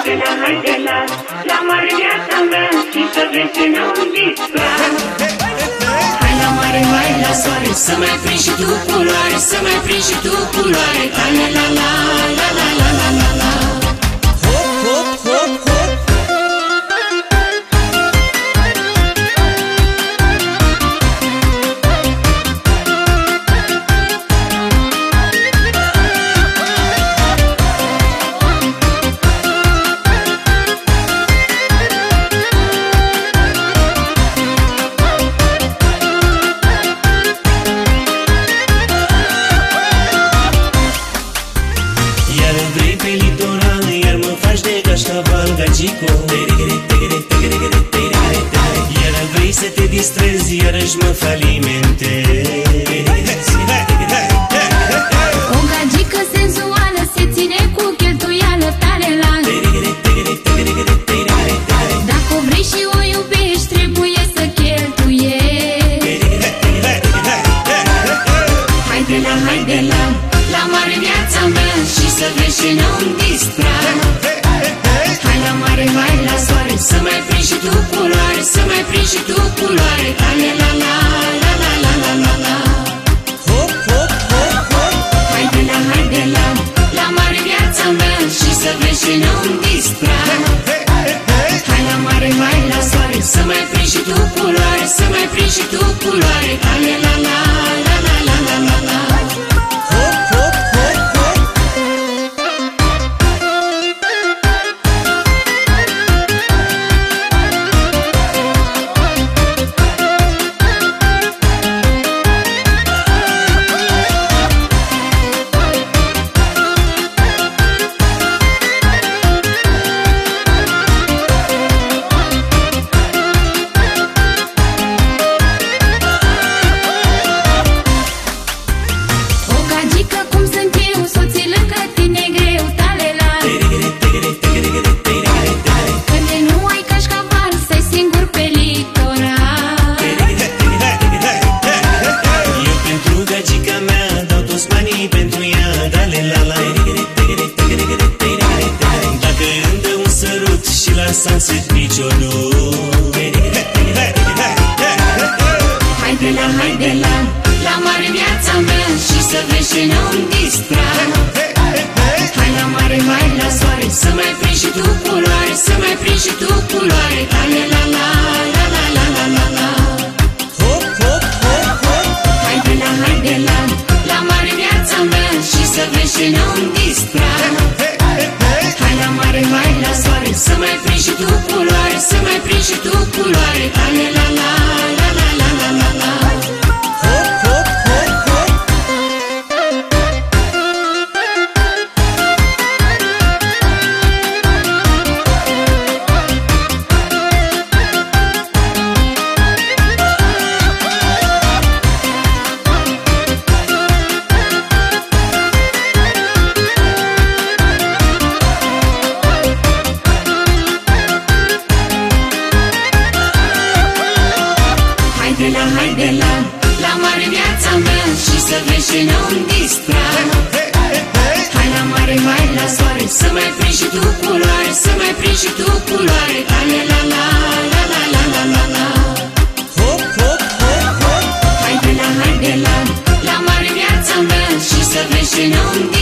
la mare viața mea și să vezi ce ne-am distrat. Hai la mare, hai la soare, să mai prinzi și tu culoare, să mai prinzi și tu culoare. La la la la la la la la la la. Hop, hop, hop, hop. Iar vrei să te distrezi, iarăși mă falimentezi. O gagică senzuală se ține cu cheltuială tale la. Dacă o vrei și o iubești, trebuie să cheltuiești. Haide la mare viața mea și să vezi ce ne-am distrat. Hai la mare, hai la soare, să mai prinzi și tu culoare, să mai prinzi și tu culoare. La la la la la la la la la. Hop, hop, hop, hop. Haide la mare viața mea și să vezi ce ne-am distrat. Hai la mare, hai la soare, să mai prinzi și tu culoare, să mai prinzi și tu culoare. La la la la la la la la la. Hop, hop, hop, hop. Sunset piciorul. Haide la mare viața mea și să vezi ce ne-am distrat. Hai la mare, hai la soare, să mai prinzi și tu culoare, să mai prinzi și tu culoare. La la la la la la la la la. Hop, hop, hop, hop. Haide la mare viața mea și să vezi ce ne-am distrat. Hai la mare, hai la soare, să mai prinzi și tu culoare, să mai prinzi și tu culoare. La la la la la la la la la. Hop, hop, hop, hop. Haide la mare viața mea și să vezi ce ne-am distrat. Hai la mare, hai la soare, să mai prinzi și tu culoare, să mai prinzi și tu culoare. La la la la la la la la la. Hop, hop, hop, hop. Haide la mare viața mea și să vezi ce ne-am distrat.